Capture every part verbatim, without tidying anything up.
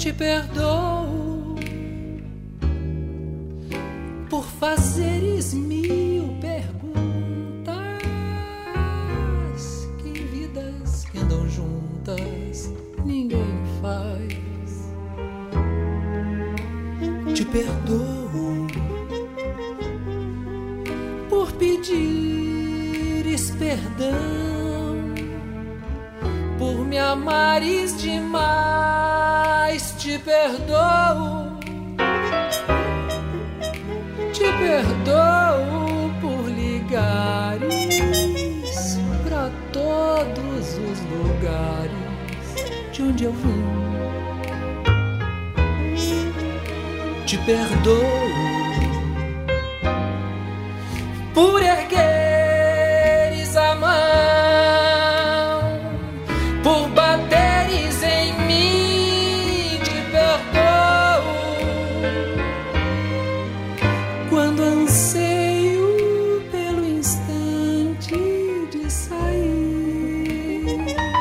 te perdoo por fazeres mil perguntas que em vidas que andam juntas ninguém faz. Te perdoo por pedires perdão, por me amares demais. Te perdoo, te perdoo por ligares pra todos os lugares de onde eu vim. Te perdoo por ergueres a mão, por bateres em mim. Te perdoo quando anseio pelo instante de sair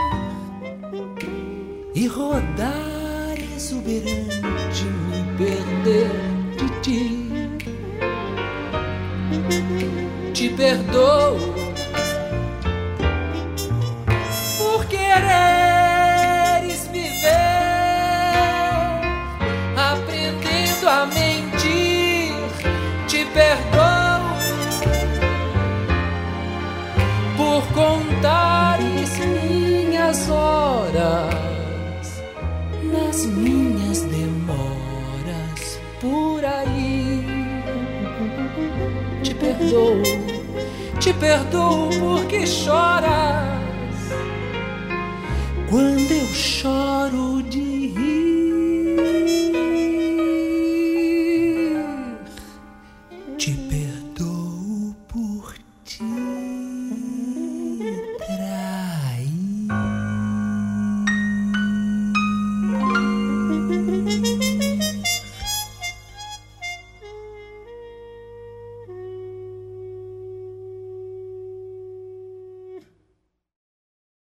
e rodar exuberante, me perder de ti. Te perdoo por quereres viver aprendendo a mentir. Te perdoo por contares minhas horas nas minhas demoras por aí. Te perdoo, te perdoo porque choras